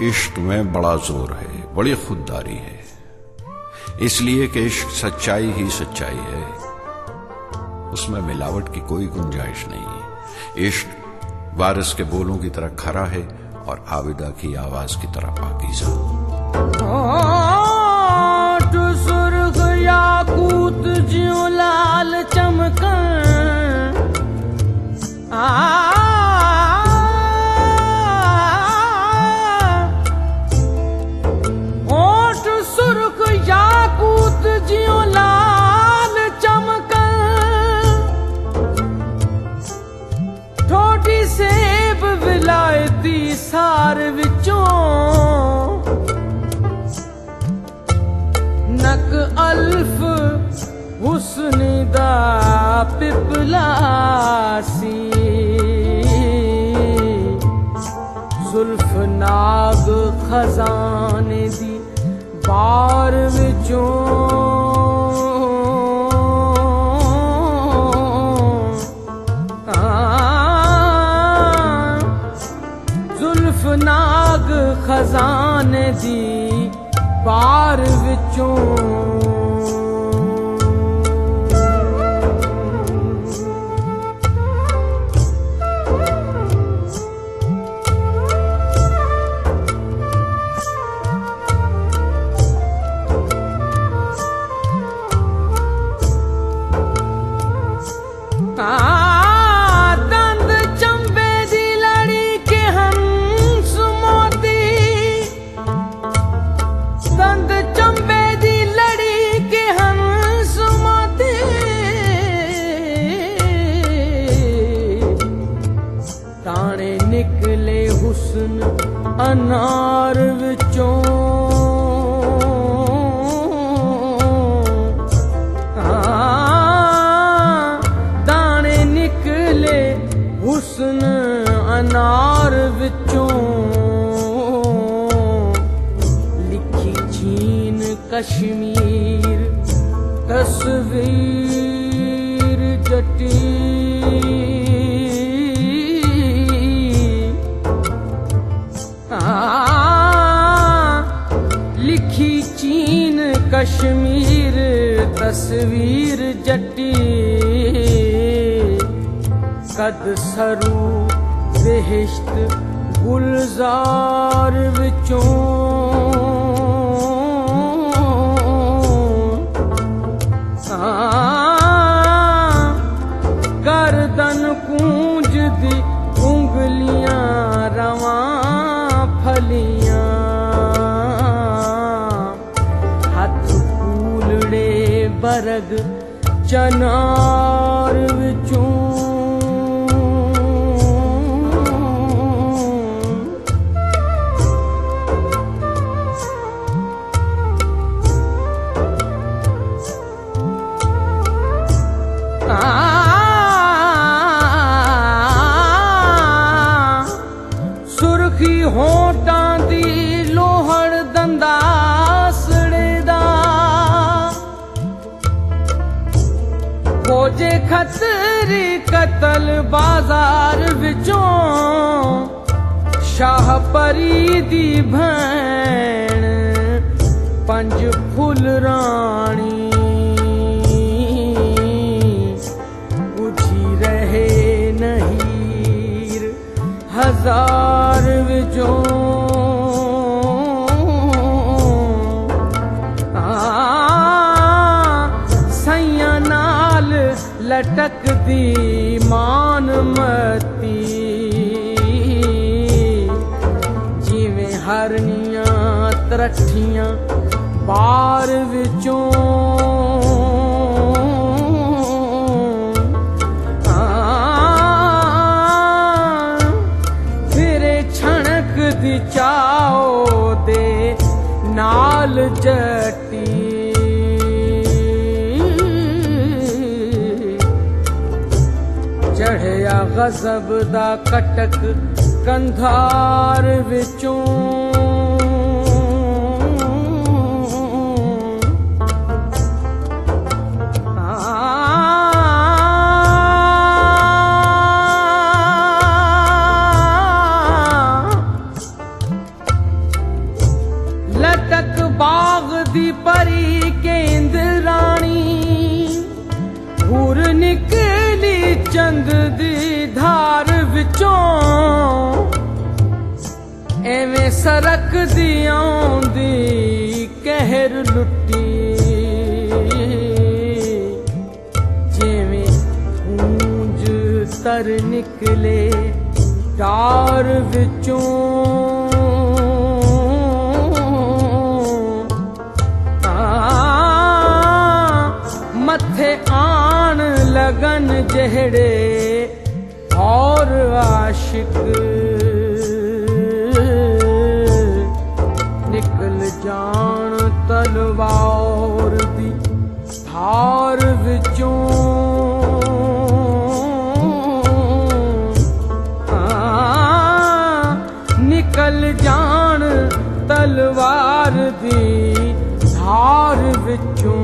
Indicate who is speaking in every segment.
Speaker 1: इश्क में बड़ा जोर है, बड़ी खुददारी है, इसलिए कि इश्क सच्चाई ही सच्चाई है, उसमें मिलावट की कोई गुंजाइश नहीं। इश्क वारिस के बोलों की तरह खरा है और आबिदा की आवाज की तरह पाकीज़ा।
Speaker 2: सुर्ख याकूत ज्यों लाल चमकन, ओठ सुर्ख याकूत ज्यों लाल चमकन, ठोडी सेब विलायती सार विचों, नक अल्फ हुस्न दा पिपलासी, जुल्फ नाग खजाने दी बार विचों, जुल्फ नाग खजाने दी बार विचों, दंद चंबे दी लड़ी के हंस मोती, दंद चंबे दी लड़ी के हंस मोती, ताने निकले हुस्न अनार विचों, हुस्न अनार विचों, लिखी चीन कश्मीर तस्वीर जटी, लिखी चीन कश्मीर तस्वीर जटी, कद सरू बेहिश्त गुलजार विचों, गर्दन कूंज दी उंगलियां रवां फलियां, हथ फूलड़े बरग चनार विचों, सुर्खी होटां दी लोहड़ दंदासड़े दा, खोजे खतरी कतल बाजार विचों, शाह परी दी भैन पंज फुल रानी, हजार विचों, सैया नाल लटक दी मान मती, जिवें हरनियां तरठियां बार विचों, चाओ दे नाल जटी, चढ़िया गज़ब दा कटक कंधार विचों, ਐਵੇਂ ਸਰਕਦੀ ਆਉਂਦੀ ਕਹਿਰ ਲੁੱਟੀ, ਜਿਵੇਂ ਉਂਝ ਤਰ ਨਿਕਲੇ ਡਾਰ ਵਿੱਚੋਂ, ਮੱਥੇ ਆਣ ਲਗਨ ਜਿਹੜੇ और आशिक, निकल जान तलवार दी धार विचों, निकल जान तलवार दी धार विचों।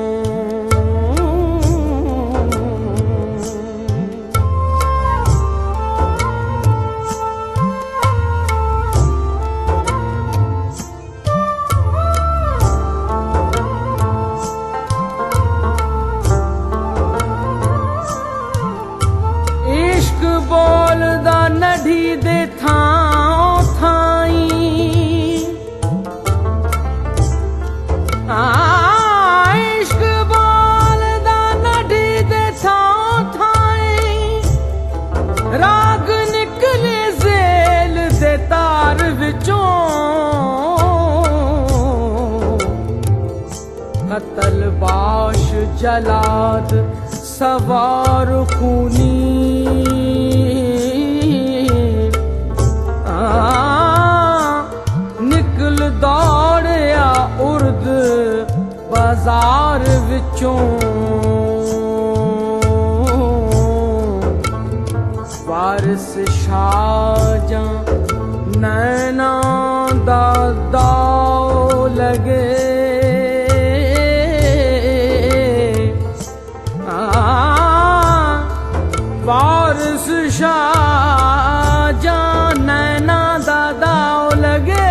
Speaker 2: बोलदा नढ़ी दे थां थाई, इश्क बोलदा नढ़ी दे थां थाई, राग निकले जेल दे तार विचों, कतल बाश जलाद सवार खूनी, निकल दौड़िया उर्द बाजार विचों, वारिस शाहजां नैना दा दाव लगे, वारिस शाहजां नैना दा दाव लगे,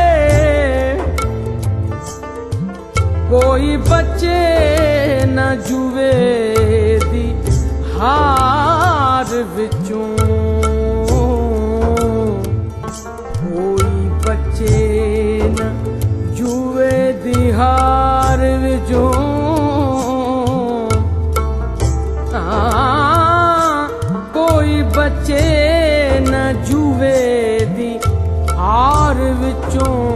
Speaker 2: कोई बच्चे न जुए दी हार विचों, कोई बच्चे न जुए दी हार विचों, कोई बच्चे न जुए दी हार विचों।